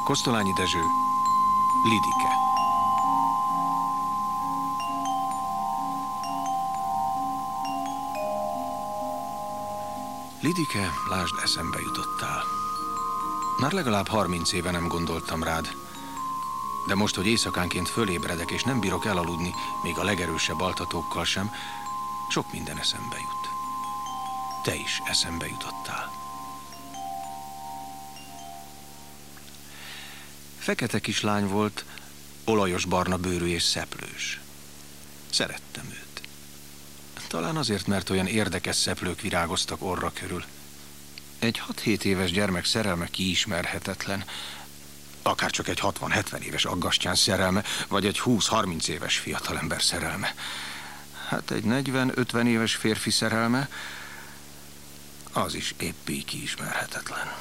Kosztolányi Dezső, Lidike. Lidike, lásd, eszembe jutottál. Már legalább 30 éve nem gondoltam rád. De most, hogy éjszakánként fölébredek, és nem bírok elaludni, még a legerősebb altatókkal sem, sok minden eszembe jut. Te is eszembe jutottál. Fekete kislány volt, olajos barna bőrű és szeplős. Szerettem őt. Talán azért, mert olyan érdekes szeplők virágoztak orra körül. Egy 6-7 éves gyermek szerelme kiismerhetetlen. Akár csak egy 60-70 éves aggastyán szerelme, vagy egy 20-30 éves fiatalember szerelme. Hát egy 40-50 éves férfi szerelme, az is épp így kiismerhetetlen.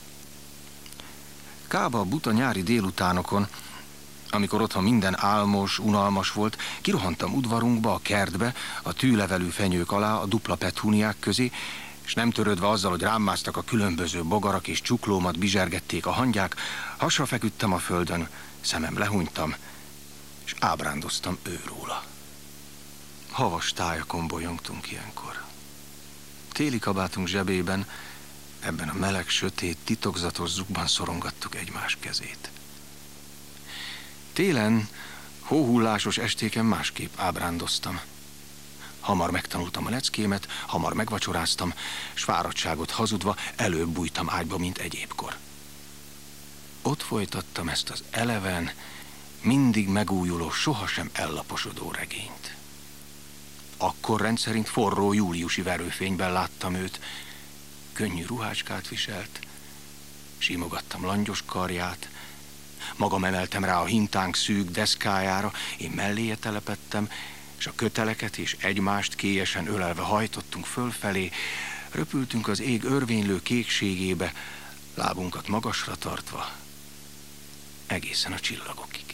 Kába buta nyári délutánokon, amikor otthon minden álmos, unalmas volt, kirohantam udvarunkba, a kertbe, a tűlevelű fenyők alá, a dupla petúniák közé, és nem törődve azzal, hogy rám másztak a különböző bogarak és csuklómat bizsergették a hangyák, hasra feküdtem a földön, szemem lehunytam, és ábrándoztam őróla. Havas tájakon bolyongtunk ilyenkor. Téli kabátunk zsebében, ebben a meleg, sötét, titokzatos zugban szorongattuk egymás kezét. Télen, hóhullásos estéken másképp ábrándoztam. Hamar megtanultam a leckémet, hamar megvacsoráztam, s fáradtságot hazudva előbb bújtam ágyba, mint egyébkor. Ott folytattam ezt az eleven, mindig megújuló, sohasem ellaposodó regényt. Akkor rendszerint forró júliusi verőfényben láttam őt, könnyű ruhácskát viselt, simogattam langyos karját, magam emeltem rá a hintánk szűk deszkájára, én melléje telepettem, és a köteleket és egymást kélyesen ölelve hajtottunk fölfelé, röpültünk az ég örvénylő kékségébe, lábunkat magasra tartva, egészen a csillagokig.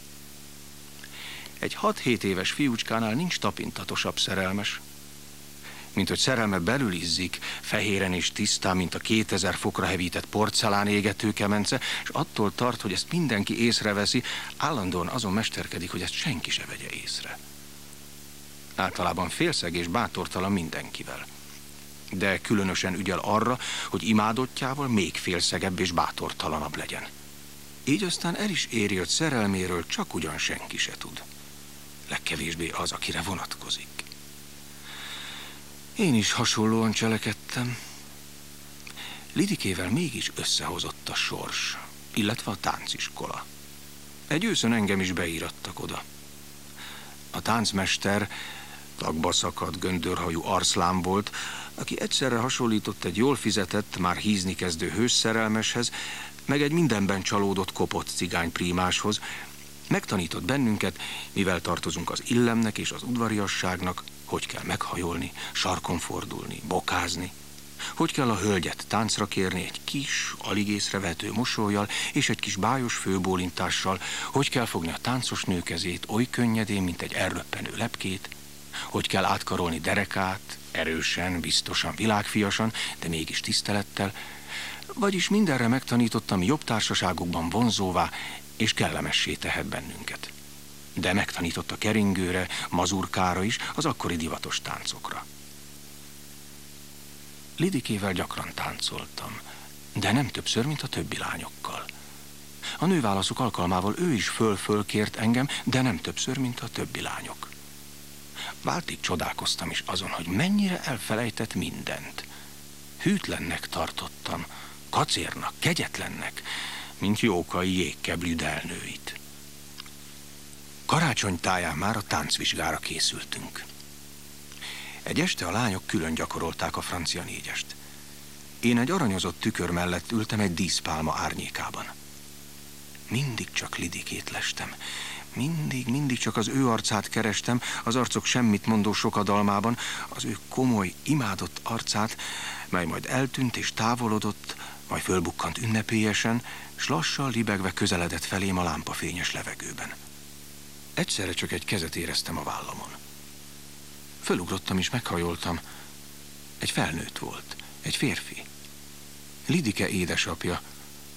Egy 6-7 éves fiúcskánál nincs tapintatosabb szerelmes, mint hogy szerelme belül izzik, fehéren és tisztán, mint a 2000 fokra hevített porcelán égető kemence, és attól tart, hogy ezt mindenki észreveszi, állandóan azon mesterkedik, hogy ezt senki se vegye észre. Általában félszeg és bátortalan mindenkivel. De különösen ügyel arra, hogy imádottjával még félszegebb és bátortalanabb legyen. Így aztán el is éri, hogy szerelméről csak ugyan senki se tud. Legkevésbé az, akire vonatkozik. Én is hasonlóan cselekedtem. Lidikével mégis összehozott a sors, illetve a tánciskola. Egy őszön engem is beírattak oda. A táncmester tagba szakadt, göndörhajú arszlán volt, aki egyszerre hasonlított egy jól fizetett, már hízni kezdő hősszerelmeshez, meg egy mindenben csalódott, kopott cigányprímáshoz. Megtanított bennünket, mivel tartozunk az illemnek és az udvariasságnak, hogy kell meghajolni, sarkon fordulni, bokázni, hogy kell a hölgyet táncra kérni egy kis, alig észrevehető mosollyal és egy kis bájos főbólintással, hogy kell fogni a táncos nő kezét oly könnyedén, mint egy elröppenő lepkét, hogy kell átkarolni derekát, erősen, biztosan, világfiasan, de mégis tisztelettel, vagyis mindenre megtanítottam, jobb társaságokban vonzóvá és kellemessé tehet bennünket. De megtanított a keringőre, mazurkára is, az akkori divatos táncokra. Lidikével gyakran táncoltam, de nem többször, mint a többi lányokkal. A nőválaszok alkalmával ő is föl-föl kért engem, de nem többször, mint a többi lányok. Váltig csodálkoztam is azon, hogy mennyire elfelejtett mindent. Hűtlennek tartottam, kacérnak, kegyetlennek, mint jókai jégkeblű delnőit. Karácsony táján már a táncvizsgára készültünk. Egy este a lányok külön gyakorolták a francia négyest. Én egy aranyozott tükör mellett ültem egy díszpálma árnyékában. Mindig csak Lidikét lestem. Mindig csak az ő arcát kerestem, az arcok semmit mondó sokadalmában, az ő komoly, imádott arcát, mely majd eltűnt és távolodott, majd fölbukkant ünnepélyesen, s lassan libegve közeledett felém a lámpafényes levegőben. Egyszerre csak egy kezet éreztem a vállamon. Fölugrottam és meghajoltam. Egy felnőtt volt, egy férfi. Lidike édesapja,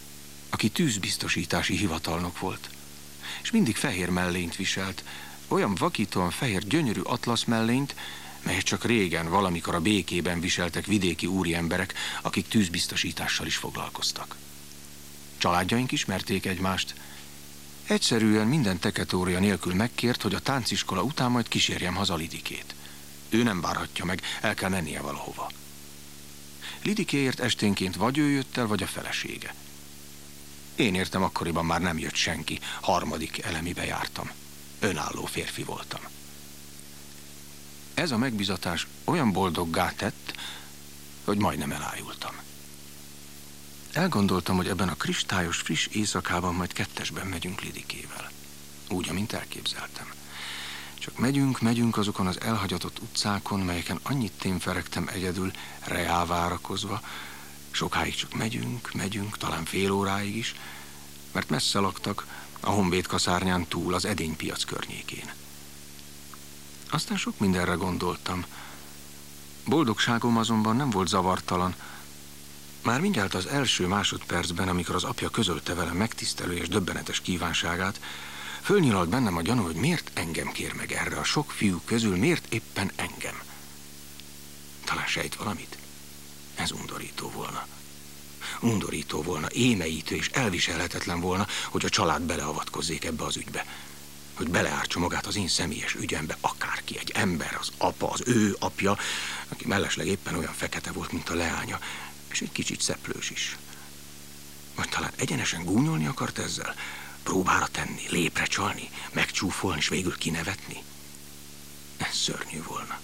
aki tűzbiztosítási hivatalnok volt, és mindig fehér mellényt viselt, olyan vakítóan fehér gyönyörű atlasz mellényt, melyet csak régen, valamikor a békében viseltek vidéki úriemberek, akik tűzbiztosítással is foglalkoztak. Családjaink ismerték egymást. Egyszerűen minden teketória nélkül megkért, hogy a tánciskola után majd kísérjem haza Lidikét. Ő nem várhatja meg, el kell mennie valahova. Lidikéért esténként vagy ő jött el, vagy a felesége. Én értem, akkoriban már nem jött senki, harmadik elemibe jártam. Önálló férfi voltam. Ez a megbizatás olyan boldoggá tett, hogy majdnem elájultam. Elgondoltam, hogy ebben a kristályos, friss éjszakában majd kettesben megyünk Lidikével. Úgy, amint elképzeltem. Csak megyünk azokon az elhagyatott utcákon, melyeken annyit témferegtem egyedül, reá várakozva. Sokáig csak megyünk, talán fél óráig is, mert messze laktak, a Honvéd kaszárnyán túl, az edénypiac környékén. Aztán sok mindenre gondoltam. Boldogságom azonban nem volt zavartalan. Már mindjárt az első másodpercben, amikor az apja közölte velem megtisztelő és döbbenetes kívánságát, fölnyilalt bennem a gyanú, hogy miért engem kér meg erre a sok fiú közül, miért éppen engem. Talán sejt valamit? Ez undorító volna. Undorító volna, émeítő és elviselhetetlen volna, hogy a család beleavatkozzék ebbe az ügybe. Hogy beleártsa magát az én személyes ügyembe akárki, egy ember, az apa, az ő apja, aki mellesleg éppen olyan fekete volt, mint a leánya, és egy kicsit szeplős is. Vagy talán egyenesen gúnyolni akart ezzel, próbára tenni, lépre csalni, megcsúfolni, és végül kinevetni. Ez szörnyű volna.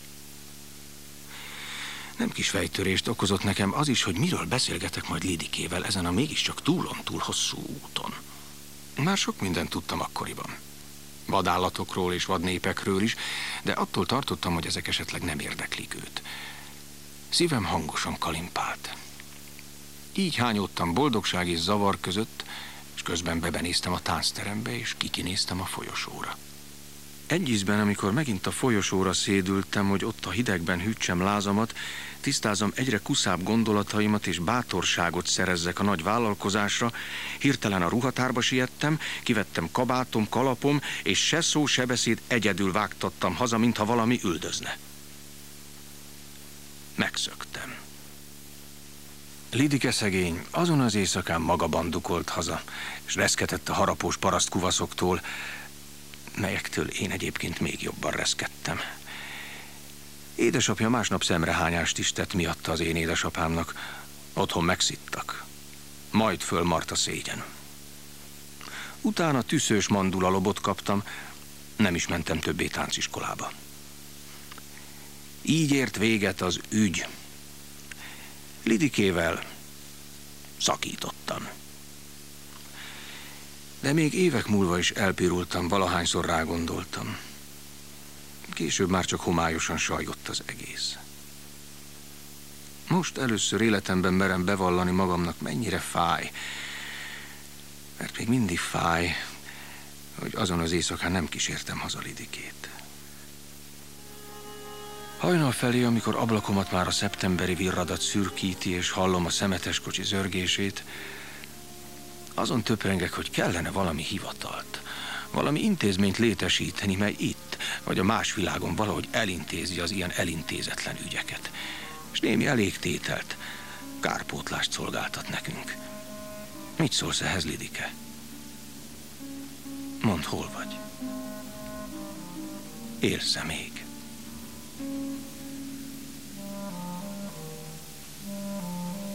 Nem kis fejtörést okozott nekem az is, hogy miről beszélgetek majd Lidikével ezen a mégiscsak túl hosszú úton. Már sok mindent tudtam akkoriban. Vadállatokról és vadnépekről is, de attól tartottam, hogy ezek esetleg nem érdeklik őt. Szívem hangosan kalimpált. Így hányódtam boldogság és zavar között, és közben bebenéztem a táncterembe, és kikinéztem a folyosóra. Egy ízben, amikor megint a folyosóra szédültem, hogy ott a hidegben hűtsem lázamat, tisztázom egyre kuszább gondolataimat és bátorságot szerezzek a nagy vállalkozásra, hirtelen a ruhatárba siettem, kivettem kabátom, kalapom, és se szó, se beszéd egyedül vágtattam haza, mintha valami üldözne. Megszöktem. Lidike szegény azon az éjszakán maga bandukolt haza, és reszketett a harapós parasztkuvaszoktól, melyektől én egyébként még jobban reszkedtem. Édesapja másnap szemrehányást is tett miatta az én édesapámnak. Otthon megszittak. Majd fölmart a szégyen. Utána tüszős mandula lobot kaptam, nem is mentem többé tánciskolába. Így ért véget az ügy. Lidikével szakítottam. De még évek múlva is elpirultam, valahányszor rágondoltam. Később már csak homályosan sajgott az egész. Most először életemben merem bevallani magamnak, mennyire fáj. Mert még mindig fáj, hogy azon az éjszakán nem kísértem haza Lidikét. Hajnal felé, amikor ablakomat már a szeptemberi virradat szürkíti, és hallom a szemeteskocsi zörgését, azon töprengek, hogy kellene valami hivatalt, valami intézményt létesíteni, mely itt, vagy a más világon valahogy elintézi az ilyen elintézetlen ügyeket. És némi elégtételt, kárpótlást szolgáltat nekünk. Mit szólsz ehhez, Lidike? Mondd, hol vagy? Élsz-e még?